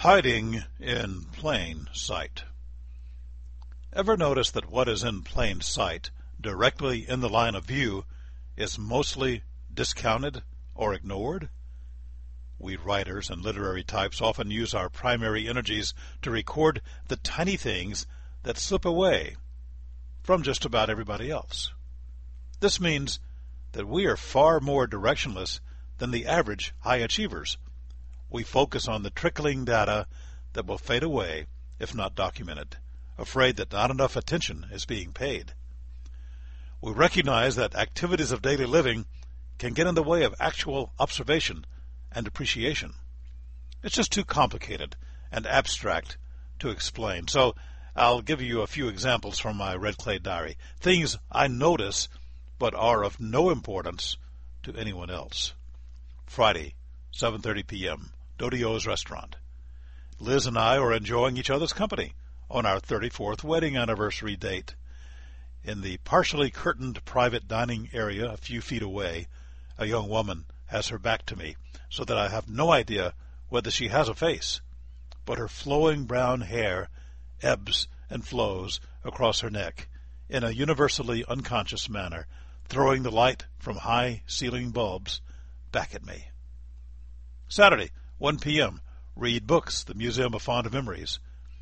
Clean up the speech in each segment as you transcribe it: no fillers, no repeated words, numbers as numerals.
Hiding in plain sight. Ever notice that what is in plain sight, directly in the line of view, is mostly discounted or ignored? We writers and literary types often use our primary energies to record the tiny things that slip away from just about everybody else. This means that we are far more directionless than the average high achievers. We focus on the trickling data that will fade away if not documented, afraid that not enough attention is being paid. We recognize that activities of daily living can get in the way of actual observation and appreciation. It's just too complicated and abstract to explain, so I'll give you a few examples from my Red Clay Diary, things I notice but are of no importance to anyone else. Friday, 7:30 p.m., Dodio's Restaurant. Liz and I are enjoying each other's company on our 34th wedding anniversary date. In the partially curtained private dining area a few feet away, a young woman has her back to me, so that I have no idea whether she has a face, but her flowing brown hair ebbs and flows across her neck in a universally unconscious manner, throwing the light from high ceiling bulbs back at me. Saturday, 1 p.m., Read Books, the Museum of Fond Memories.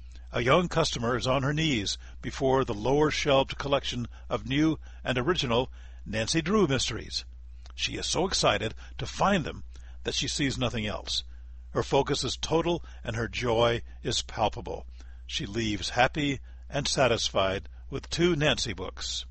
A young customer is on her knees before the lower-shelved collection of new and original Nancy Drew mysteries. She is so excited to find them that she sees nothing else. Her focus is total and her joy is palpable. She leaves happy and satisfied with 2 Nancy books.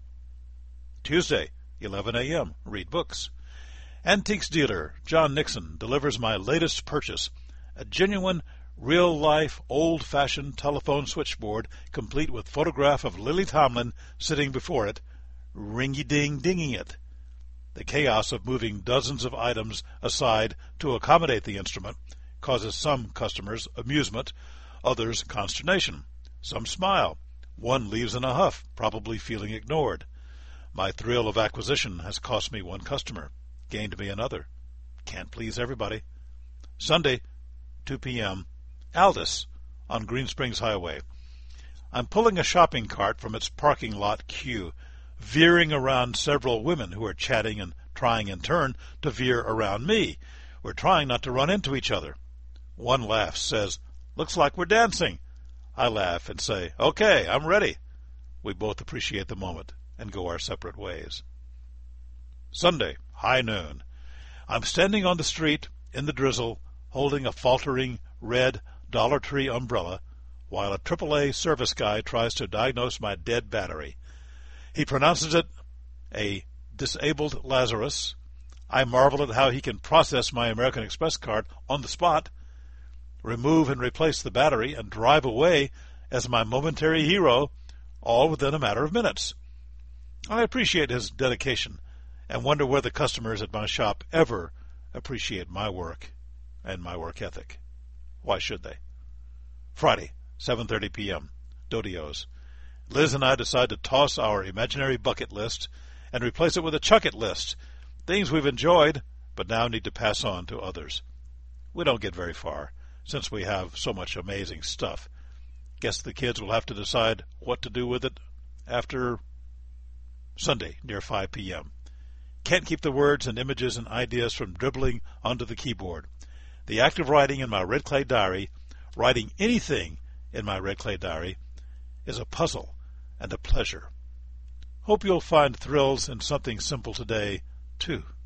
Tuesday, 11 a.m., Read Books. Antiques dealer John Nixon delivers my latest purchase, a genuine, real-life, old-fashioned telephone switchboard complete with photograph of Lily Tomlin sitting before it, ringy-ding-dinging it. The chaos of moving dozens of items aside to accommodate the instrument causes some customers amusement, others consternation. Some smile. One leaves in a huff, probably feeling ignored. My thrill of acquisition has cost me 1 customer, gained me another. Can't please everybody. Sunday, 2 p.m., Aldous on Green Springs Highway. I'm pulling a shopping cart from its parking lot queue, veering around several women who are chatting and trying in turn to veer around me. We're trying not to run into each other. One laughs, says, "Looks like we're dancing." I laugh and say, "Okay, I'm ready." We both appreciate the moment and go our separate ways. Sunday, high noon. I'm standing on the street in the drizzle, holding a faltering red Dollar Tree umbrella, while a AAA service guy tries to diagnose my dead battery. He pronounces it a disabled Lazarus. I marvel at how he can process my American Express card on the spot, remove and replace the battery, and drive away as my momentary hero, all within a matter of minutes. I appreciate his dedication and wonder whether customers at my shop ever appreciate my work and my work ethic. Why should they? Friday, 7:30 p.m., Dodio's. Liz and I decide to toss our imaginary bucket list and replace it with a chuck it list, things we've enjoyed but now need to pass on to others. We don't get very far, since we have so much amazing stuff. Guess the kids will have to decide what to do with it after Sunday, near 5 p.m. Can't keep the words and images and ideas from dribbling onto the keyboard. The act of writing in my Red Clay Diary, writing anything in my Red Clay Diary, is a puzzle and a pleasure. Hope you'll find thrills in something simple today, too.